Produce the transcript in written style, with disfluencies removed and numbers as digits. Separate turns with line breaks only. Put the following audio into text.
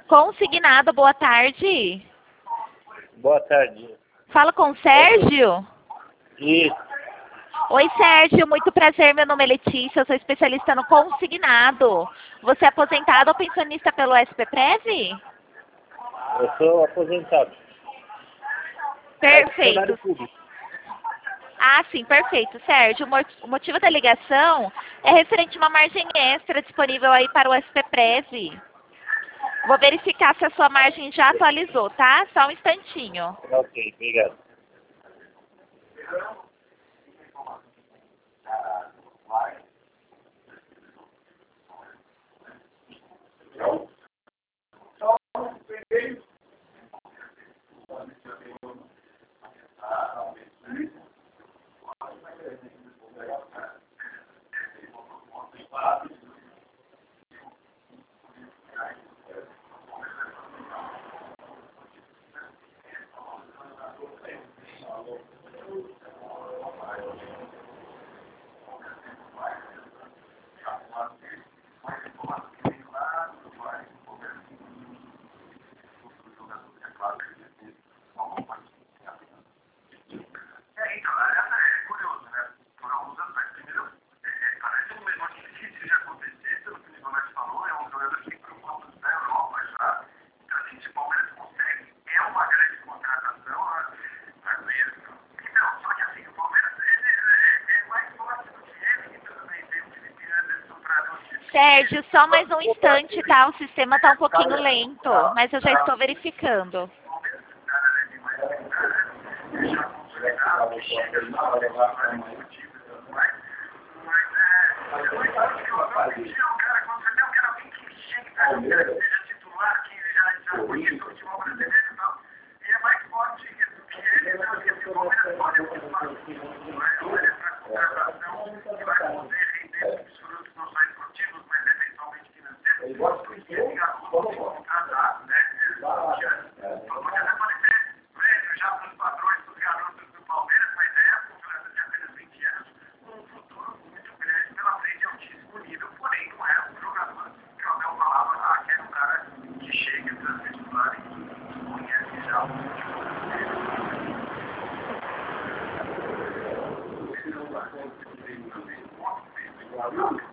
Consignado, boa tarde.
Boa tarde.
Fala com o Sérgio?
Isso.
Oi, Sérgio, muito prazer, meu nome é Letícia, eu sou especialista no consignado. Você é aposentado ou pensionista pelo SPPrev?
Eu sou aposentado.
Perfeito.
Funcionário público.
Ah, sim, perfeito. Sérgio, o motivo da ligação é referente a uma margem extra disponível aí para o SPPrev. Vou verificar se a sua margem já atualizou, tá? Só um instantinho.
Ok, obrigado.
Sérgio, só mais um instante, tá? O sistema está um pouquinho lento, mas eu já estou verificando.
Valeu.